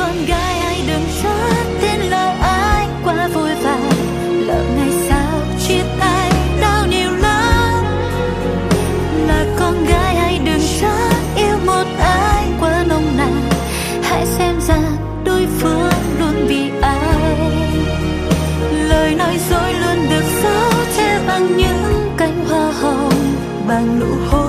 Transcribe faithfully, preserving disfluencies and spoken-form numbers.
con gái hãy đừng chót tin lời anh quá vui vẻ, lỡ ngày sau chia tay đau nhiều lắm. Là con gái hãy đừng chót yêu một ai quá nồng nàn, hãy xem ra đối phương luôn vì ai. Lời nói dối luôn được giấu che bằng những cánh hoa hồng, bằng nụ hôn